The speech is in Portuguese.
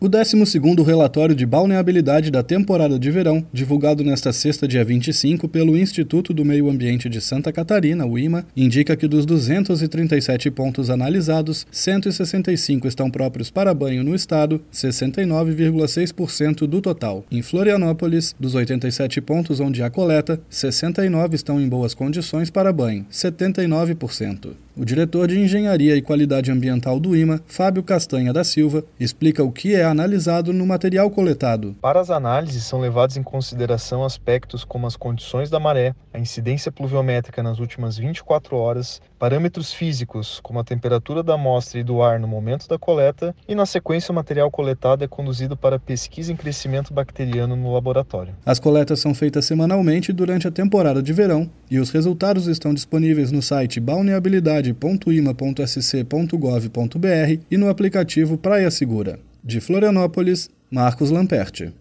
O 12º relatório de balneabilidade da temporada de verão, divulgado nesta sexta, dia 25, pelo Instituto do Meio Ambiente de Santa Catarina, o IMA, indica que dos 237 pontos analisados, 165 estão próprios para banho no estado, 69,6% do total. Em Florianópolis, dos 87 pontos onde há coleta, 69 estão em boas condições para banho, 79%. O diretor de Engenharia e Qualidade Ambiental do IMA, Fábio Castanha da Silva, explica o que é analisado no material coletado. Para as análises são levados em consideração aspectos como as condições da maré, a incidência pluviométrica nas últimas 24 horas, parâmetros físicos como a temperatura da amostra e do ar no momento da coleta e, na sequência, o material coletado é conduzido para pesquisa em crescimento bacteriano no laboratório. As coletas são feitas semanalmente durante a temporada de verão e os resultados estão disponíveis no site balneabilidade.ima.sc.gov.br e no aplicativo Praia Segura. De Florianópolis, Marcos Lamperti.